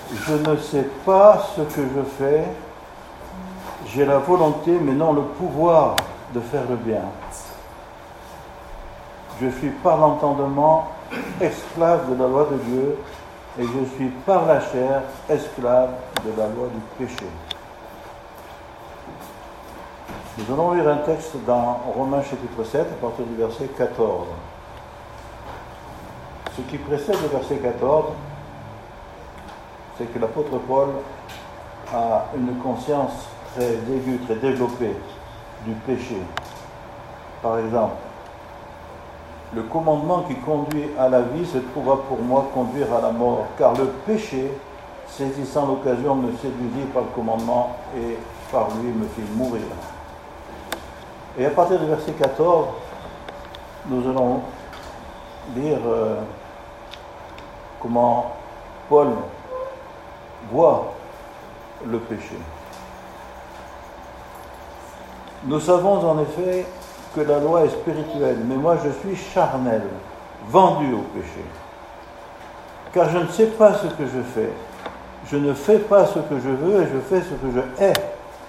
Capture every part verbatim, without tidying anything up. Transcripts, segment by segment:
Je ne sais pas ce que je fais. J'ai la volonté, mais non le pouvoir de faire le bien. Je suis par l'entendement esclave de la loi de Dieu, et je suis par la chair esclave de la loi du péché. Nous allons lire un texte dans Romains chapitre sept, à partir du verset quatorze. Ce qui précède le verset quatorze, c'est que l'apôtre Paul a une conscience très aiguë, très développée du péché. Par exemple, le commandement qui conduit à la vie se trouva pour moi conduire à la mort, car le péché, saisissant l'occasion, me séduisit par le commandement et par lui me fit mourir. Et à partir du verset quatorze, nous allons lire euh, comment Paul voit le péché. Nous savons en effet que la loi est spirituelle, mais moi je suis charnel, vendu au péché. Car je ne sais pas ce que je fais. Je ne fais pas ce que je veux et je fais ce que je hais.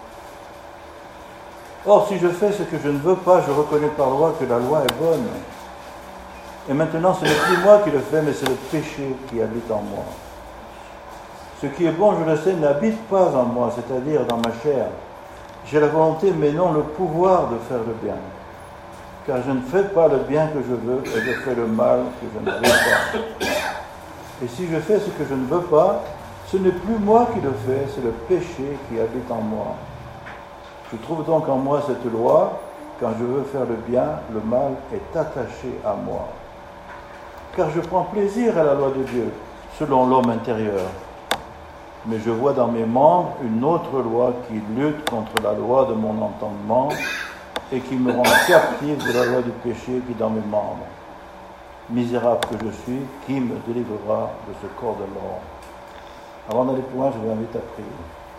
Or, si je fais ce que je ne veux pas, je reconnais par loi que la loi est bonne. Et maintenant, ce n'est plus moi qui le fais, mais c'est le péché qui habite en moi. Ce qui est bon, je le sais, n'habite pas en moi, c'est-à-dire dans ma chair. J'ai la volonté, mais non le pouvoir de faire le bien. Car je ne fais pas le bien que je veux, et je fais le mal que je ne veux pas. Et si je fais ce que je ne veux pas, ce n'est plus moi qui le fais, c'est le péché qui habite en moi. Je trouve donc en moi cette loi, quand je veux faire le bien, le mal est attaché à moi. Car je prends plaisir à la loi de Dieu, selon l'homme intérieur. Mais je vois dans mes membres une autre loi qui lutte contre la loi de mon entendement et qui me rend captif de la loi du péché qui est dans mes membres. Misérable que je suis, qui me délivrera de ce corps de mort? Avant d'aller plus loin, je vous invite à prier.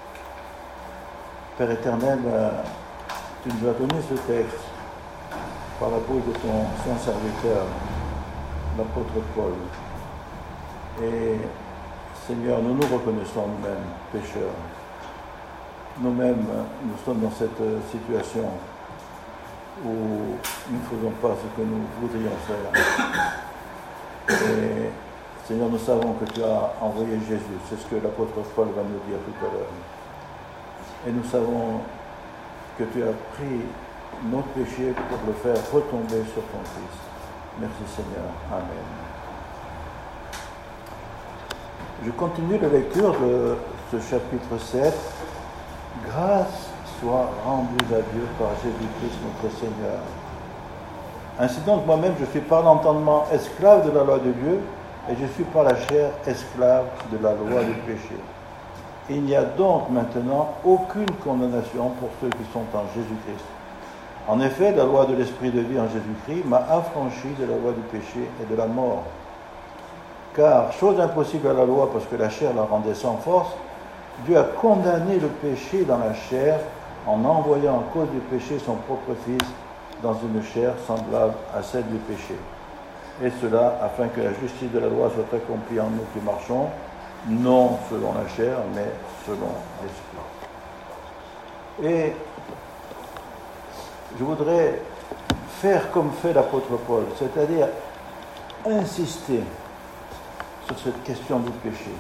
Père éternel, tu nous as donné ce texte par la bouche de ton saint serviteur, l'apôtre Paul. Et Seigneur, nous nous reconnaissons nous-mêmes pécheurs. Nous-mêmes, nous sommes dans cette situation où nous ne faisons pas ce que nous voudrions faire. Et Seigneur, nous savons que tu as envoyé Jésus. C'est ce que l'apôtre Paul va nous dire tout à l'heure. Et nous savons que tu as pris notre péché pour le faire retomber sur ton Christ. Merci Seigneur. Amen. Je continue la lecture de ce chapitre sept. Grâce soit rendue à Dieu par Jésus-Christ notre Seigneur. Ainsi donc, moi-même, je suis par l'entendement esclave de la loi de Dieu, et je suis par la chair esclave de la loi du péché. Il n'y a donc maintenant aucune condamnation pour ceux qui sont en Jésus-Christ. En effet, la loi de l'Esprit de vie en Jésus-Christ m'a affranchi de la loi du péché et de la mort. Car, chose impossible à la loi, parce que la chair la rendait sans force, Dieu a condamné le péché dans la chair en envoyant à cause du péché son propre Fils dans une chair semblable à celle du péché. Et cela afin que la justice de la loi soit accomplie en nous qui marchons, non selon la chair, mais selon l'Esprit. Et je voudrais faire comme fait l'apôtre Paul, c'est-à-dire insister sur cette question du péché.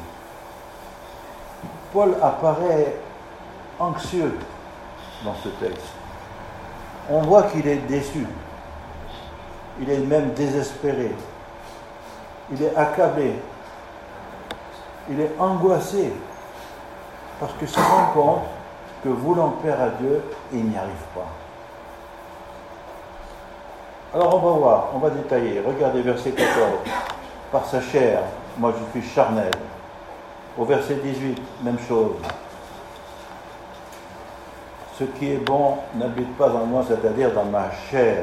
Paul apparaît anxieux dans ce texte. On voit qu'il est déçu. Il est même désespéré. Il est accablé. Il est angoissé parce qu'il se rend compte que voulant plaire à Dieu, il n'y arrive pas. Alors on va voir, on va détailler. Regardez verset quatorze. Par sa chair, moi je suis charnel. Au verset dix-huit, même chose. Ce qui est bon n'habite pas en moi, c'est-à-dire dans ma chair.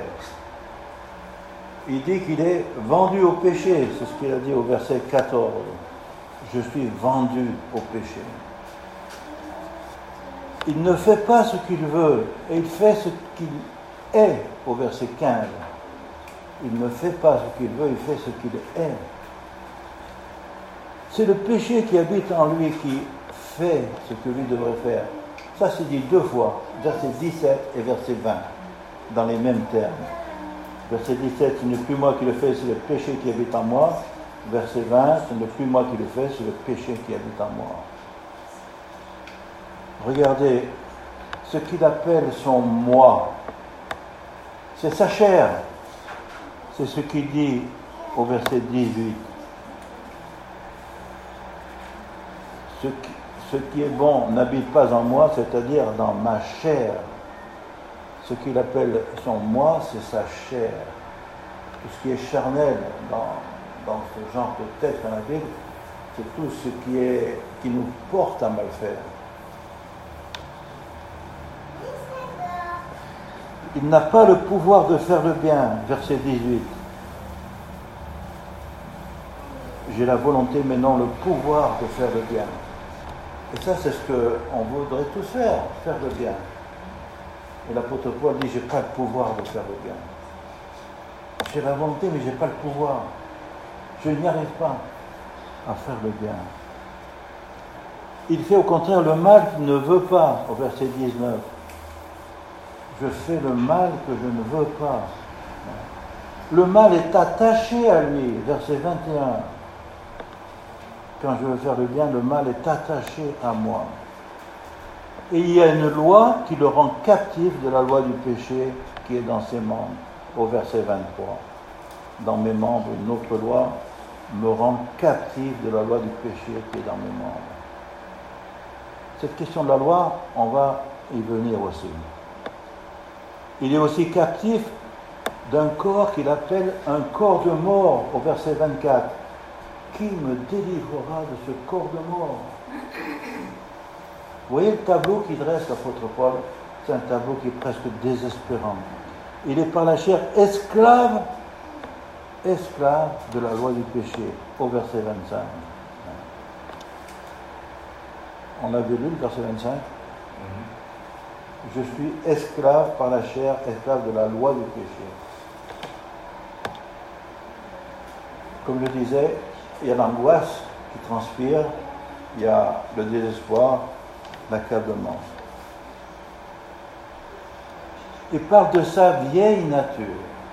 Il dit qu'il est vendu au péché, c'est ce qu'il a dit au verset quatorze. Je suis vendu au péché. Il ne fait pas ce qu'il veut, et il fait ce qu'il est, au verset quinze. Il ne fait pas ce qu'il veut, il fait ce qu'il est. C'est le péché qui habite en lui qui fait ce que lui devrait faire. Ça c'est dit deux fois, verset dix-sept et verset vingt, dans les mêmes termes. Verset dix-sept, ce n'est plus moi qui le fais, c'est le péché qui habite en moi. Verset vingt, ce n'est plus moi qui le fais, c'est le péché qui habite en moi. Regardez, ce qu'il appelle son moi, c'est sa chair. C'est ce qu'il dit au verset dix-huit. Ce qui, ce qui est bon n'habite pas en moi, c'est-à-dire dans ma chair. Ce qu'il appelle son moi, c'est sa chair. Tout ce qui est charnel dans, dans ce genre de texte dans la Bible, c'est tout ce qui, est, qui nous porte à mal faire. Il n'a pas le pouvoir de faire le bien, verset dix-huit. J'ai la volonté, mais non le pouvoir de faire le bien. Et ça, c'est ce qu'on voudrait tous faire, faire le bien. Et l'apôtre Paul dit, j'ai pas le pouvoir de faire le bien. J'ai la volonté, mais j'ai pas le pouvoir. Je n'y arrive pas à faire le bien. Il fait au contraire le mal qu'il ne veut pas, au verset dix-neuf. Je fais le mal que je ne veux pas. Le mal est attaché à lui, verset vingt et un. Quand je veux faire le bien, le mal est attaché à moi. Et il y a une loi qui le rend captif de la loi du péché qui est dans ses membres, au verset vingt-trois. Dans mes membres, une autre loi me rend captif de la loi du péché qui est dans mes membres. Cette question de la loi, on va y venir aussi. Il est aussi captif d'un corps qu'il appelle un corps de mort, au verset vingt-quatre. Qui me délivrera de ce corps de mort? Vous voyez le tableau qu'il dresse l'apôtre Paul? C'est un tableau qui est presque désespérant. Il est par la chair esclave, esclave de la loi du péché, au verset vingt-cinq. On avait lu le verset vingt-cinq? Je suis esclave par la chair, esclave de la loi du péché. Comme je disais, il y a l'angoisse qui transpire, il y a le désespoir, l'accablement. Il parle de sa vieille nature.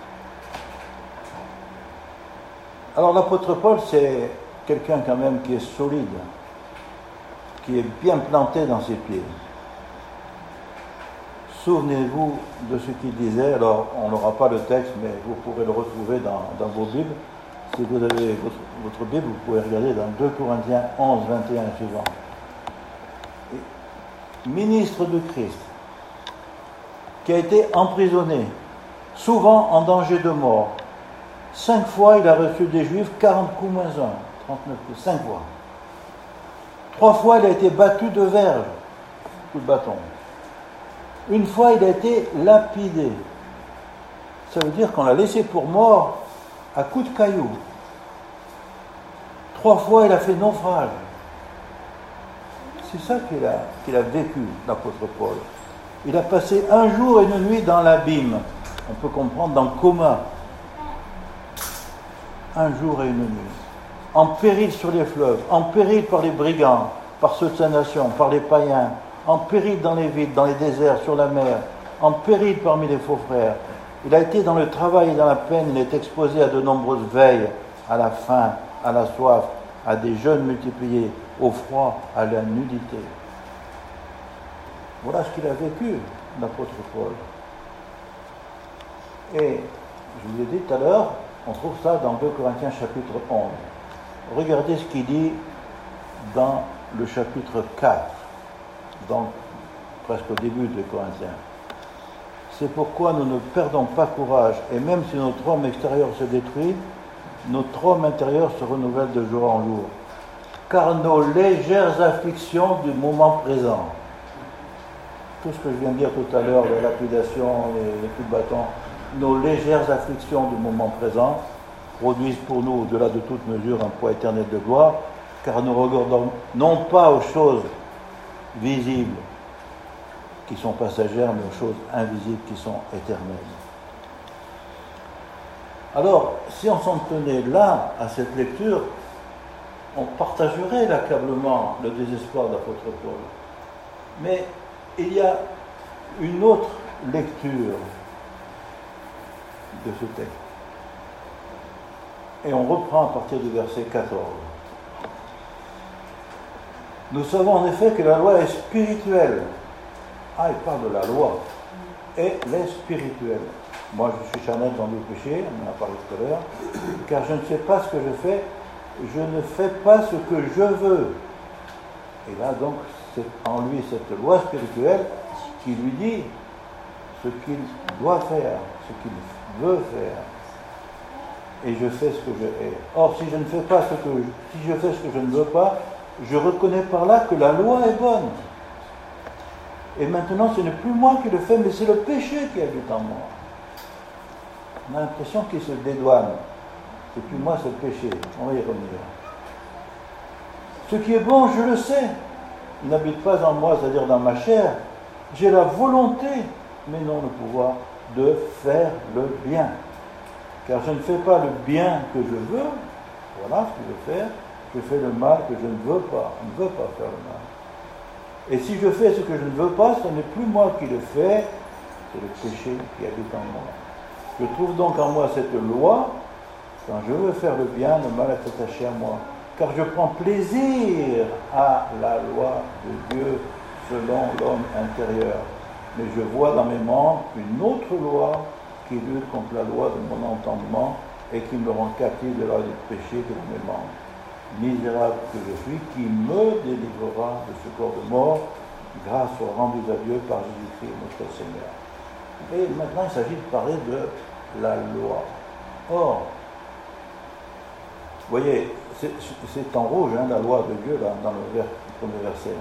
Alors l'apôtre Paul, c'est quelqu'un quand même qui est solide, qui est bien planté dans ses pieds. Souvenez-vous de ce qu'il disait, alors on n'aura pas le texte, mais vous pourrez le retrouver dans, dans vos Bibles. Si vous avez votre, votre Bible, vous pouvez regarder dans deux Corinthiens onze, vingt et un et suivant. Et, ministre de Christ, qui a été emprisonné, souvent en danger de mort. Cinq fois, il a reçu des Juifs quarante coups moins un, trente-neuf coups, cinq fois. Trois fois, il a été battu de verge, coup de bâton. Une fois, il a été lapidé. Ça veut dire qu'on l'a laissé pour mort à coups de cailloux. Trois fois, il a fait naufrage. C'est ça qu'il a, qu'il a vécu, l'apôtre Paul. Il a passé un jour et une nuit dans l'abîme. On peut comprendre dans le coma. Un jour et une nuit. En péril sur les fleuves, en péril par les brigands, par ceux de sa nation, par les païens, en péril dans les villes, dans les déserts, sur la mer, en péril parmi les faux frères. Il a été dans le travail et dans la peine, il est exposé à de nombreuses veilles, à la faim, à la soif, à des jeûnes multipliés, au froid, à la nudité. Voilà ce qu'il a vécu, l'apôtre Paul. Et, je vous ai dit tout à l'heure, on trouve ça dans deux Corinthiens chapitre onze. Regardez ce qu'il dit dans le chapitre quatre, donc presque au début de Corinthiens. C'est pourquoi nous ne perdons pas courage, et même si notre homme extérieur se détruit, notre homme intérieur se renouvelle de jour en jour. Car nos légères afflictions du moment présent, tout ce que je viens de dire tout à l'heure, la lapidation, les, les coups de bâton, nos légères afflictions du moment présent produisent pour nous, au-delà de toute mesure, un poids éternel de gloire, car nous regardons non pas aux choses visibles, qui sont passagères, mais aux choses invisibles qui sont éternelles. Alors, si on s'en tenait là, à cette lecture, on partagerait l'accablement, le désespoir de l'apôtre Paul. Mais il y a une autre lecture de ce texte. Et on reprend à partir du verset quatorze. Nous savons en effet que la loi est spirituelle. Ah, il parle de la loi. Et elle est spirituelle. Moi, je suis charnel dans le péché, on en a parlé tout à l'heure, car je ne sais pas ce que je fais, je ne fais pas ce que je veux. Et là, donc, c'est en lui cette loi spirituelle qui lui dit ce qu'il doit faire, ce qu'il veut faire. Et je fais ce que je hais. Or, si je ne fais pas ce que je, si je fais ce que je ne veux pas, je reconnais par là que la loi est bonne. Et maintenant, ce n'est plus moi qui le fais, mais c'est le péché qui habite en moi. On a l'impression qu'il se dédouane. C'est plus moi, c'est le péché. On va y revenir. Ce qui est bon, je le sais. Il n'habite pas en moi, c'est-à-dire dans ma chair. J'ai la volonté, mais non le pouvoir, de faire le bien. Car je ne fais pas le bien que je veux. Voilà ce que je veux faire. Je fais le mal que je ne veux pas. Je ne veux pas faire le mal. Et si je fais ce que je ne veux pas, ce n'est plus moi qui le fais, c'est le péché qui habite en moi. Je trouve donc en moi cette loi, quand je veux faire le bien, le mal est attaché à moi. Car je prends plaisir à la loi de Dieu selon l'homme intérieur. Mais je vois dans mes membres une autre loi qui lutte contre la loi de mon entendement et qui me rend captif de la loi du péché qui est dans mes membres. Misérable que je suis, qui me délivrera de ce corps de mort, grâce soit rendue à Dieu par Jésus-Christ notre Seigneur. Et maintenant, il s'agit de parler de la loi. Or, vous voyez, c'est, c'est en rouge, hein, la loi de Dieu, là, dans le vers, premier verset.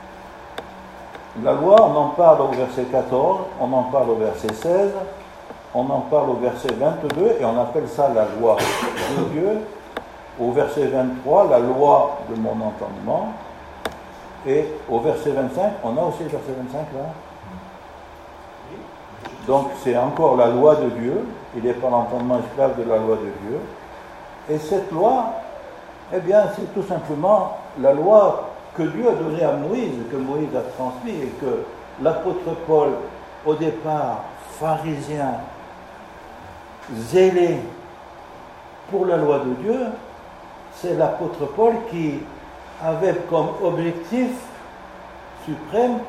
La loi, on en parle au verset quatorze, on en parle au verset seize, on en parle au verset vingt-deux, et on appelle ça la loi de Dieu. Au verset vingt-trois, la loi de mon entendement. Et au verset vingt-cinq, on a aussi le verset vingt-cinq là. Donc c'est encore la loi de Dieu. Il est par l'entendement esclave de la loi de Dieu. Et cette loi, eh bien, c'est tout simplement la loi que Dieu a donnée à Moïse, que Moïse a transmise, et que l'apôtre Paul, au départ, pharisien, zélé pour la loi de Dieu, c'est l'apôtre Paul qui avait comme objectif suprême